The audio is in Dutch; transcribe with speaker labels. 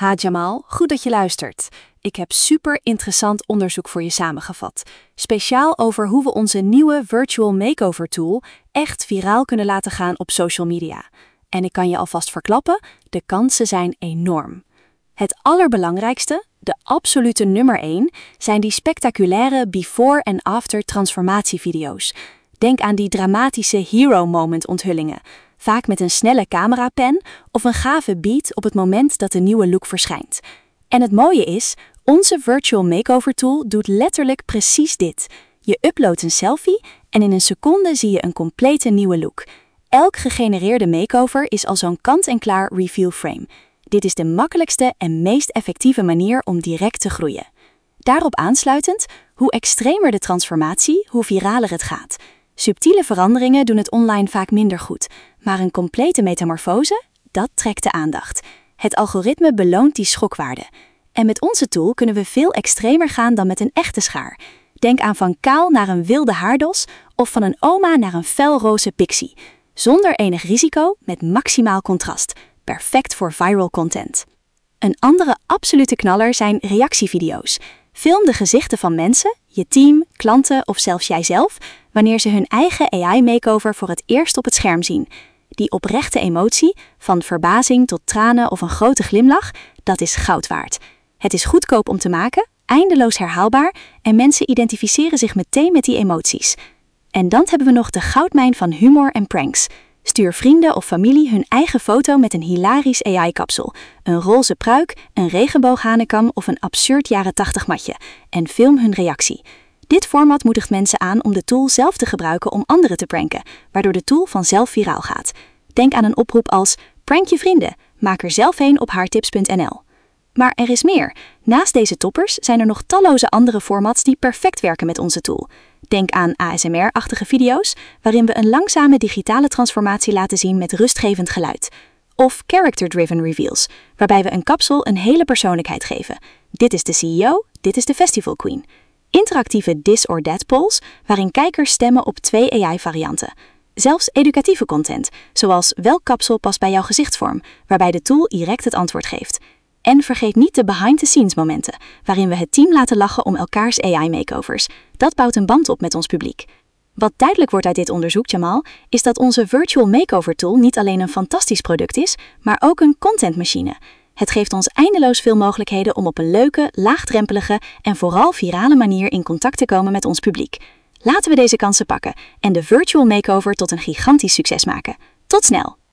Speaker 1: Ha Jamal, goed dat je luistert. Ik heb super interessant onderzoek voor je samengevat. Speciaal over hoe we onze nieuwe Virtual Makeover Tool echt viraal kunnen laten gaan op social media. En ik kan je alvast verklappen, de kansen zijn enorm. Het allerbelangrijkste, de absolute nummer 1, zijn die spectaculaire before- en after transformatievideo's. Denk aan die dramatische hero moment onthullingen, vaak met een snelle camerapen of een gave beat op het moment dat de nieuwe look verschijnt. En het mooie is, onze Virtual Makeover Tool doet letterlijk precies dit. Je uploadt een selfie en in een seconde zie je een complete nieuwe look. Elk gegenereerde makeover is al zo'n kant-en-klaar reveal frame. Dit is de makkelijkste en meest effectieve manier om direct te groeien. Daarop aansluitend, hoe extremer de transformatie, hoe viraler het gaat. Subtiele veranderingen doen het online vaak minder goed, maar een complete metamorfose, dat trekt de aandacht. Het algoritme beloont die schokwaarde. En met onze tool kunnen we veel extremer gaan dan met een echte schaar. Denk aan van kaal naar een wilde haardos of van een oma naar een felroze pixie. Zonder enig risico, met maximaal contrast. Perfect voor viral content. Een andere absolute knaller zijn reactievideo's. Film de gezichten van mensen, je team, klanten of zelfs jijzelf, wanneer ze hun eigen AI-makeover voor het eerst op het scherm zien. Die oprechte emotie, van verbazing tot tranen of een grote glimlach, dat is goud waard. Het is goedkoop om te maken, eindeloos herhaalbaar en mensen identificeren zich meteen met die emoties. En dan hebben we nog de goudmijn van humor en pranks. Stuur vrienden of familie hun eigen foto met een hilarisch AI-kapsel, een roze pruik, een regenbooghanekam of een absurd jaren 80 matje en film hun reactie. Dit format moedigt mensen aan om de tool zelf te gebruiken om anderen te pranken, waardoor de tool vanzelf viraal gaat. Denk aan een oproep als prank je vrienden, maak er zelf een op haartips.nl. Maar er is meer. Naast deze toppers zijn er nog talloze andere formats die perfect werken met onze tool. Denk aan ASMR-achtige video's, waarin we een langzame digitale transformatie laten zien met rustgevend geluid. Of character-driven reveals, waarbij we een kapsel een hele persoonlijkheid geven. Dit is de CEO, dit is de festival queen. Interactieve this or that polls, waarin kijkers stemmen op 2 AI-varianten. Zelfs educatieve content, zoals welk kapsel past bij jouw gezichtsvorm, waarbij de tool direct het antwoord geeft. En vergeet niet de behind-the-scenes momenten, waarin we het team laten lachen om elkaars AI-makeovers. Dat bouwt een band op met ons publiek. Wat duidelijk wordt uit dit onderzoek, Jamal, is dat onze Virtual Makeover Tool niet alleen een fantastisch product is, maar ook een contentmachine. Het geeft ons eindeloos veel mogelijkheden om op een leuke, laagdrempelige en vooral virale manier in contact te komen met ons publiek. Laten we deze kansen pakken en de Virtual Makeover tot een gigantisch succes maken. Tot snel!